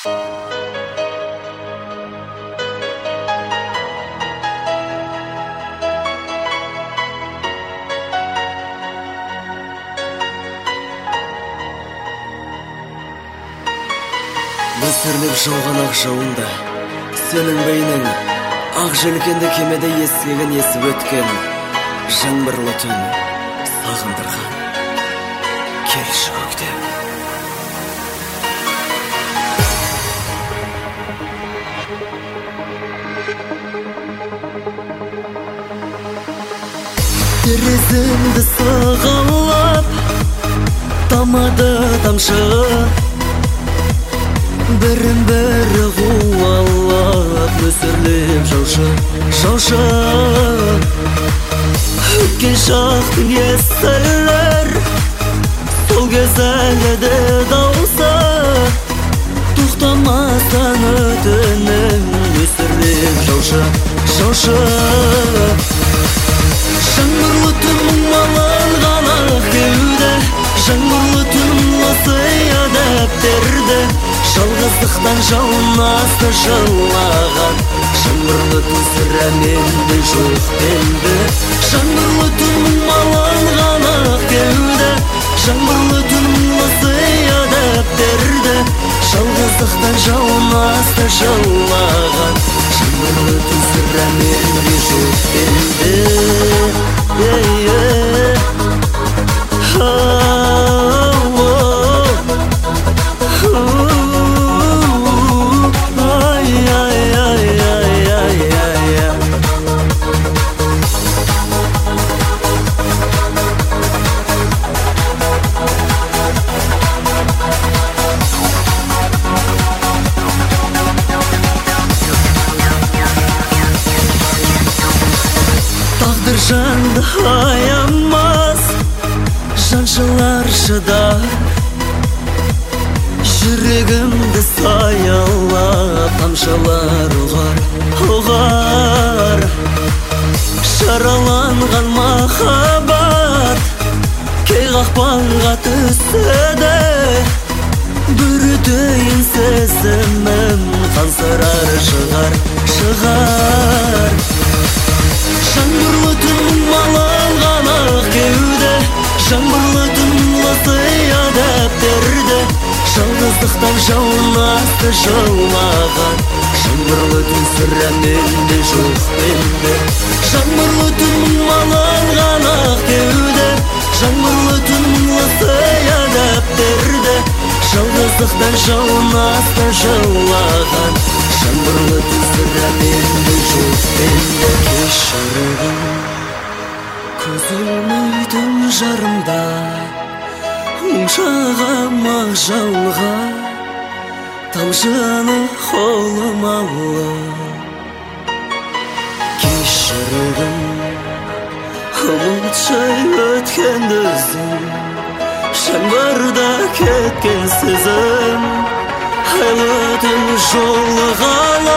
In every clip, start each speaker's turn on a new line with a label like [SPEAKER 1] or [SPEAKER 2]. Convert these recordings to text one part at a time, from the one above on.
[SPEAKER 1] Нөсірлеп жауған ақ жауында сенің бейнең ақ желкенді кемеде ескегін есіп өткен жаңбырлы түн сағындырған. Келші көктем. Терезімді сығалап тамады тамшы, бірін-бірі қуалап нөсірлеп жаушы өткен шақтың естілер сол кез әлі де даусы, тоқтамастан өтінем нөсірлеп жаушы жаңбырлы түн мұңаланған ақ кеуде, жаңбырлы түн ласыя дәптерді, жалғыздықтан жауын асты жылаған. Жаңбырлы түн сірә менде жоқ белді, жаңбырлы түн мұңаланған ақ кеуде, жаңбырлы түн ласыя дәптерді, жалғыздықтан жауын асты жылаған. Жаңбырлы түн сірә менде жоқ белді. Тағдыр жанды аямас, жаншылар шыдар, жүрегімді саялап тамшылар ұғар. Жараланған махаббат кей қақпанға түседі, бір өтейін сезімім қансырар шығар. Жаңбырлы түн мұңаланған ақ кеуде, жаңбырлы түн ласыя дәптерді, жалғыздықтан жауын асты жылаған. Жаңбырлы түн сірә менде жоқ белді, жаңбырлы түн мұңаланған ақ кеуде, жаңбырлы түн ласыя дәптерді, жалғыздықтан жауын асты жылаған. Жаңбырлы түн сірә менде жоқ белді. Кешіргін көз ілмейтін жарымда, мұңшағама жалға тамшыны қолым алып. Кешіргін ұмытшай өткенді өзім, жаңбырда кеткен сезім, айлы түн жолығалы.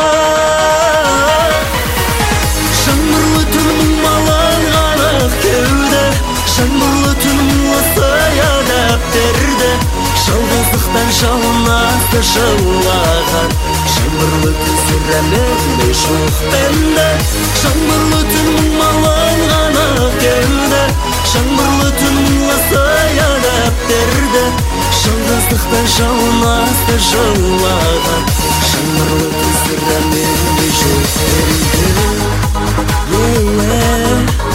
[SPEAKER 1] Жаңбырлы түн мұңаланған ақ кеуде, жаңбырлы түн ласыя дәптерді, жалғыздықтан жауын асты жылаған. Жаңбырлы түн сірә менде жоқ белді, жаңбырлы түн мұңаланған ақ кеуде, жаңбырлы түн ласыя дәптерді, жалғыздықтан жауын асты жылаған. Жаңбырлы түн сірә менде жоқ белді.